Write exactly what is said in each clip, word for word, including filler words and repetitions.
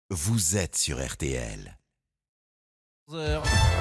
vous êtes sur R T L. onze heures.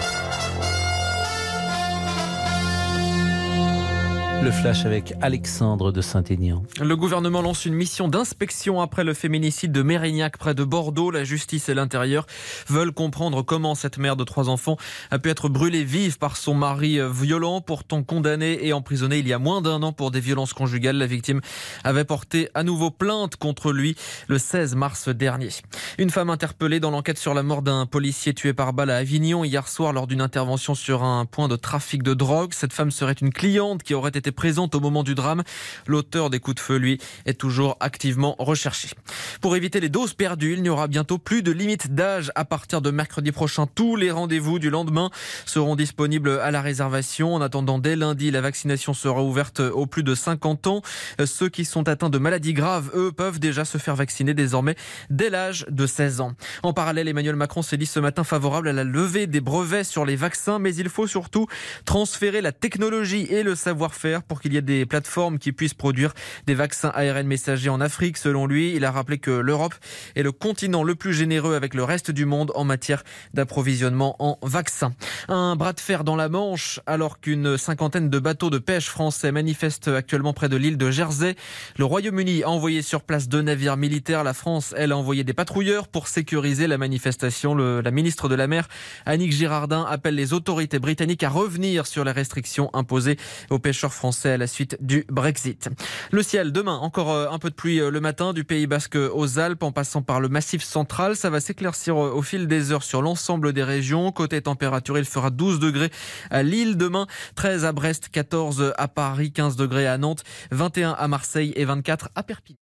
Le flash avec Alexandre de Saint-Aignan. Le gouvernement lance une mission d'inspection après le féminicide de Mérignac près de Bordeaux. La justice et l'intérieur veulent comprendre comment cette mère de trois enfants a pu être brûlée vive par son mari violent, pourtant condamné et emprisonné il y a moins d'un an pour des violences conjugales. La victime avait porté à nouveau plainte contre lui le seize mars dernier. Une femme interpellée dans l'enquête sur la mort d'un policier tué par balle à Avignon hier soir lors d'une intervention sur un point de trafic de drogue. Cette femme serait une cliente qui aurait été présente au moment du drame. L'auteur des coups de feu, lui, est toujours activement recherché. Pour éviter les doses perdues, il n'y aura bientôt plus de limite d'âge à partir de mercredi prochain. Tous les rendez-vous du lendemain seront disponibles à la réservation. En attendant, dès lundi, la vaccination sera ouverte aux plus de cinquante ans. Ceux qui sont atteints de maladies graves, eux, peuvent déjà se faire vacciner désormais dès l'âge de seize ans. En parallèle, Emmanuel Macron s'est dit ce matin favorable à la levée des brevets sur les vaccins, mais il faut surtout transférer la technologie et le savoir-faire pour qu'il y ait des plateformes qui puissent produire des vaccins A R N messagers en Afrique. Selon lui, il a rappelé que l'Europe est le continent le plus généreux avec le reste du monde en matière d'approvisionnement en vaccins. Un bras de fer dans la Manche alors qu'une cinquantaine de bateaux de pêche français manifestent actuellement près de l'île de Jersey. Le Royaume-Uni a envoyé sur place deux navires militaires. La France, elle, a envoyé des patrouilleurs pour sécuriser la manifestation. Le, la ministre de la Mer, Annick Girardin, appelle les autorités britanniques à revenir sur les restrictions imposées aux pêcheurs français à la suite du Brexit. Le ciel, demain, encore un peu de pluie le matin du Pays Basque aux Alpes en passant par le Massif central. Ça va s'éclaircir au fil des heures sur l'ensemble des régions. Côté température, il fera douze degrés à Lille demain, treize à Brest, quatorze à Paris, quinze degrés à Nantes, vingt et un à Marseille et vingt-quatre à Perpignan.